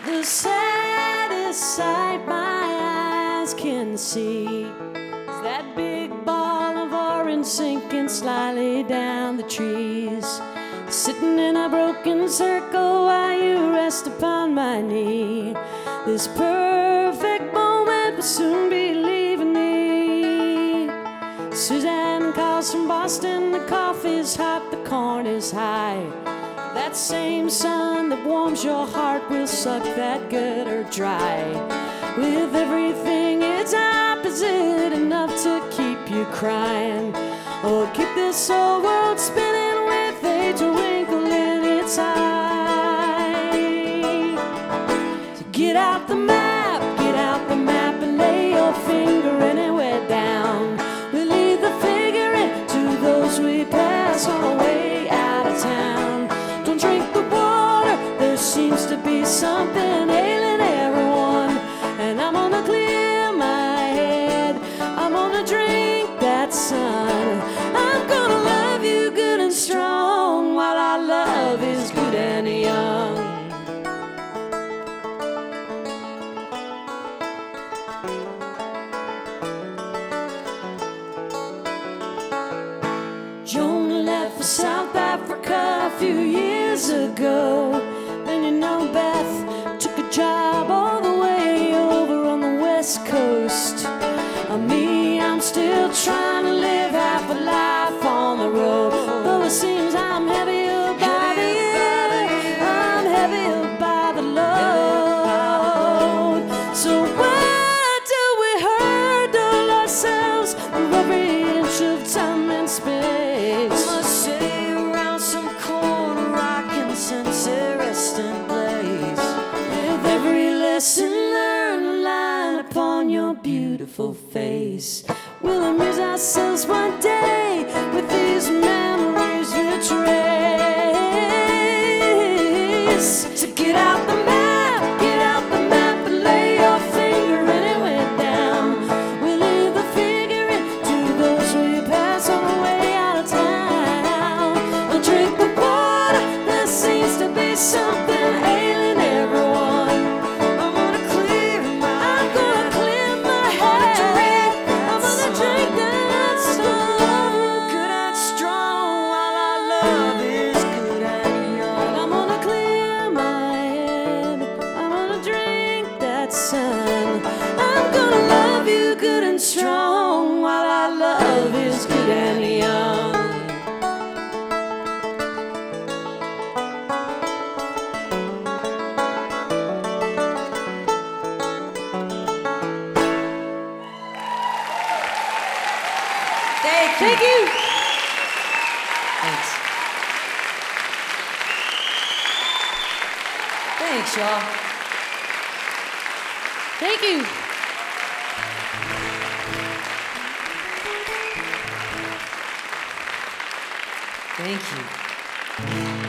The saddest sight my eyes can see is that big ball of orange sinking slyly down the trees, sitting in a broken circle while you rest upon my knee. This perfect moment will soon be leaving me. Suzanne calls from Boston, the coffee's hot, the corn is high. That same sun that warms your heart will suck that gutter dry. With everything it's opposite, enough to keep you crying, or keep this old world spinning with a twinkle in its eye. So get out the map and lay your finger anywhere down. We'll leave the figuring to those we pass on our way out of town. Don't drink the water, there seems to be something ailing everyone. And I'm gonna clear my head, I'm gonna drink that sun. I'm gonna love you good and strong while our love is good and young. Joan left for South Africa a few years ago. Then you know Beth took a job all the way over on the West Coast. Me, I'm still trying to live half a life on the road. Though it seems I'm heavier by the year, I'm heavier by the load. So why do we hurdle ourselves through every inch of time and space? I must say around some corner I can sense a resting place. With every lesson learned, a line upon your beautiful face. We'll amuse ourselves one day with these memories we trace. So get out the map and lay your finger anywhere down. We'll leave the figuring to those we pass on the way out of town. I'll drink the water, there seems to be something ailing everyone. I'm gonna clear my head, I'm gonna drink that sun. Good and strong while our love is good and young. I'm gonna clear my head, I'm gonna drink that sun. I'm gonna love you good and strong while our love is good and young. Thank you. Thanks. Thanks, y'all. Thank you. Thank you.